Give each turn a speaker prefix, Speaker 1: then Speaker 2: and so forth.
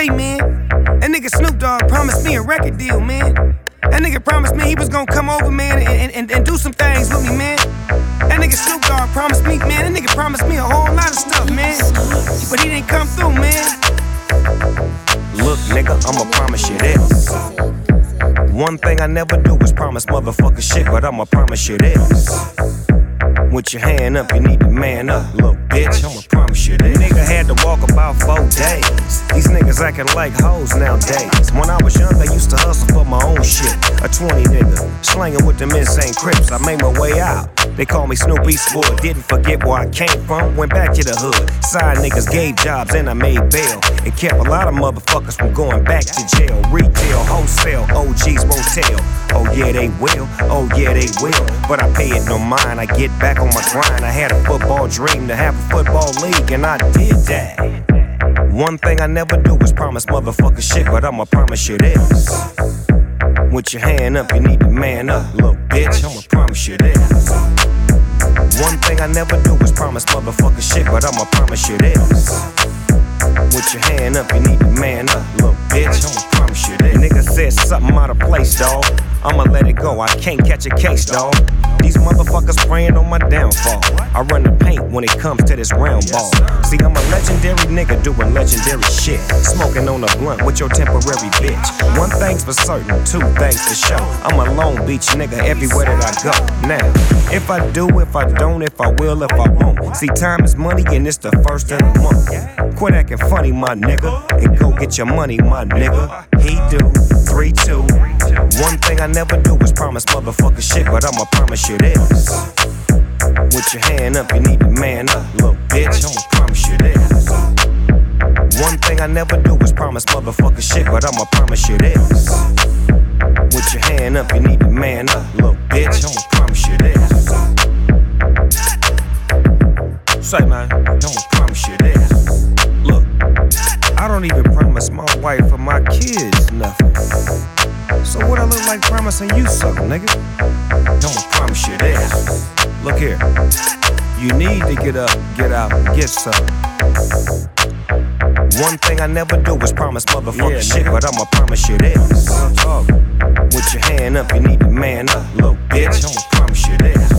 Speaker 1: say, man. That nigga Snoop Dogg promised me a record deal, man. That nigga promised me he was gonna come over, man, and do some things with me, man. That nigga Snoop Dogg promised me, man. That nigga promised me a whole lot of stuff, man. But he didn't come through, man.
Speaker 2: Look, nigga, I'ma promise you this. One thing I never do is promise motherfucker shit, but I'ma promise you this. With your hand up, you need to man up, little bitch. I'ma promise you this. Nigga had to walk about 4 days. These niggas acting like hoes nowadays. When I was young, I used to hustle for my own shit. A 20 nigga, slanging with them insane Crips. I made my way out. They call me Snoop Eastwood. Didn't forget where I came from. Went back to the hood. Side niggas gave jobs and I made bail. It kept a lot of motherfuckers from going back to jail. Retail, wholesale, OGs won't tell. Oh yeah, they will. Oh yeah, they will. But I pay it no mind. I get back on my grind. I had a football dream to have a football league, and I did that. One thing I never do is promise motherfucker shit, but I'ma promise you this. With your hand up, you need to man up, little bitch. I'ma promise you this. One thing I never do is promise motherfucker shit, but I'ma promise you this. With your hand up, you need to man up, little bitch. I'ma promise you this. Nigga said something out of place, dawg. I'ma let it go, I can't catch a case, dawg. These motherfuckers praying on my downfall. I run the paint when it comes to this round ball. See, I'm a legendary nigga doing legendary shit. Smoking on a blunt with your temporary bitch. One thing's for certain, 2 things for sure. I'm a Long Beach nigga everywhere that I go. Now, if I do, if I don't, if I will, if I won't. See, time is money and it's the first of the month. Quit acting funny, my nigga, and go get your money, my nigga. He do, 3, 2. One thing I never do is promise motherfucker shit, but I'ma promise you this. With your hand up, you need to man up, little bitch. I'ma promise you this. One thing I never do is promise motherfucker shit, but I'ma promise you this. With your hand up, you need to man up, little bitch. I'ma promise you this. Say, man, I'ma promise you this. Look, I don't even promise my wife or my kids nothing. So what I look like promising you something, nigga? I'ma promise you this. Look here, you need to get up, get out, and get something. One thing I never do is promise motherfucker shit, but I'ma promise you this. With your hand up, you need to man up, little bitch. I'ma promise you this.